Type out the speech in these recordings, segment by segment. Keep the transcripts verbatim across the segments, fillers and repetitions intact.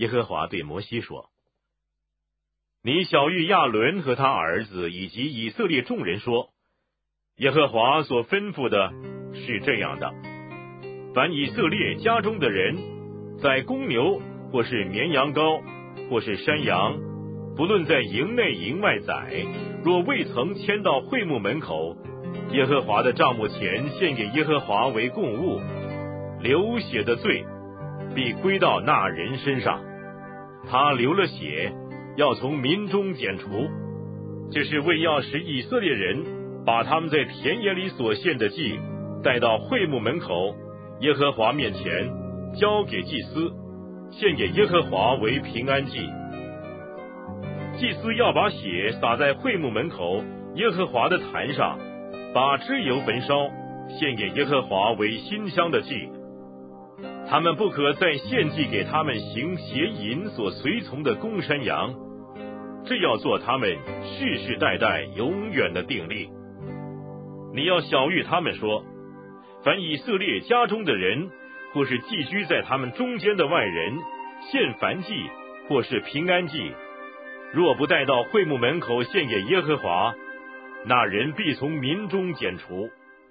耶和华对摩西说：你晓谕亚伦和他儿子以及以色列众人说，耶和华所吩咐的是这样的：凡以色列家中的人，在公牛或是绵羊羔或是山羊，不论在营内营外宰，若未曾牵到会幕门口耶和华的帐幕前献给耶和华为供物，流血的罪必归到那人身上，他流了血，要从民中剪除。这是为要使以色列人把他们在田野里所献的祭带到会幕门口耶和华面前，交给祭司，献给耶和华为平安祭。祭司要把血洒在会幕门口耶和华的坛上，把脂油焚烧，献给耶和华为馨香的祭。他们不可再献祭给他们行邪淫所随从的公山羊，这要做他们世世代代永远的定例。你要晓谕他们说，凡以色列家中的人，或是寄居在他们中间的外人，献燔祭或是平安祭，若不带到会幕门口献给耶和华，那人必从民中剪除。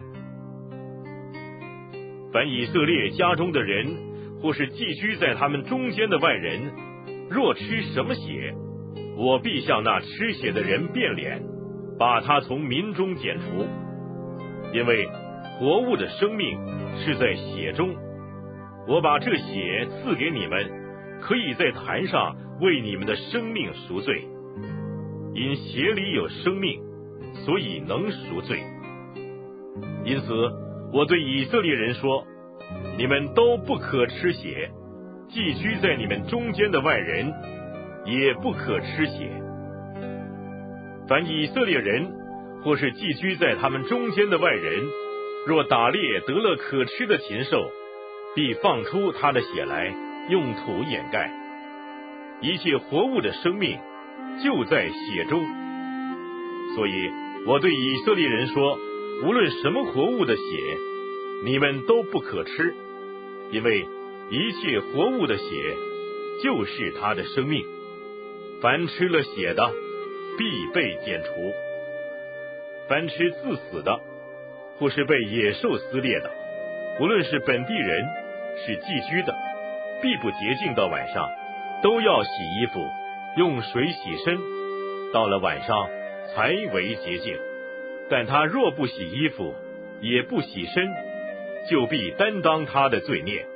凡以色列家中的人，或是寄居在他们中间的外人，若吃什么血，我必向那吃血的人变脸，把他从民中剪除。因为活物的生命是在血中，我把这血赐给你们，可以在坛上为你们的生命赎罪。因血里有生命，所以能赎罪。因此我对以色列人说，你们都不可吃血，寄居在你们中间的外人也不可吃血。凡以色列人或是寄居在他们中间的外人，若打猎得了可吃的禽兽，必放出他的血来，用土掩盖。一切活物的生命就在血中。所以我对以色列人说，无论什么活物的血，你们都不可吃，因为一切活物的血就是他的生命。凡吃了血的，必被剪除。凡吃自死的，或是被野兽撕裂的，无论是本地人是寄居的，必不洁净到晚上，都要洗衣服，用水洗身，到了晚上才为洁净。但他若不洗衣服，也不洗身，就必担当他的罪孽。